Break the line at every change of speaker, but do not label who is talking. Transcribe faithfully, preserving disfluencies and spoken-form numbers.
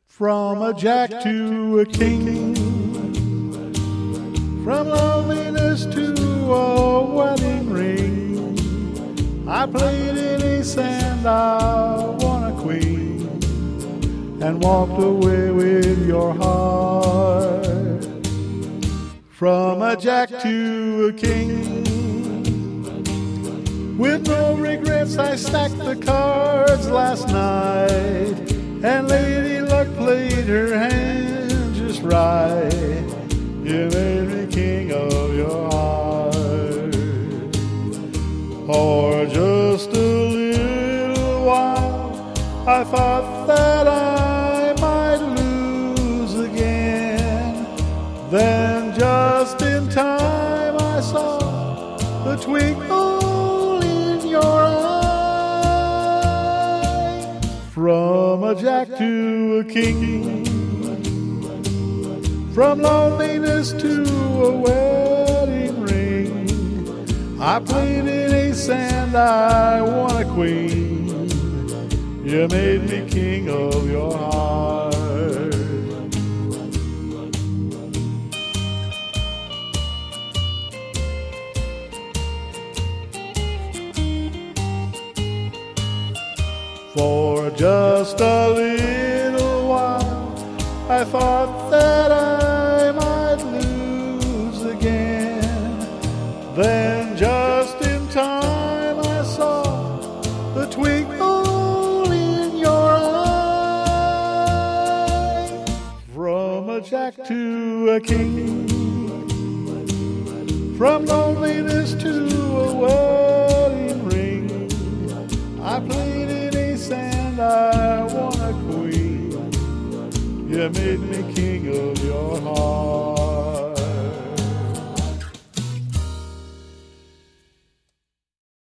From a jack to a king, from loneliness to a wedding ring, I played in Ace and I won a queen, and walked away with your heart. From a jack to a king, with no regrets I stacked the cards last night, and Lady Luck played her hand just right. You made me king of your heart. For just a little while I thought that I might lose again. Then just in time I saw the twinkle in your eye. From a jack to a king, from loneliness to a wedding ring, I played in Ace and I won a queen. You made me king of your heart. For just a little while I thought that I might lose again. Then just in time I saw the twinkle in your eye. From a jack to a king, from loneliness to a wedding ring, I played in Ace and I won a queen. You made me king of your heart.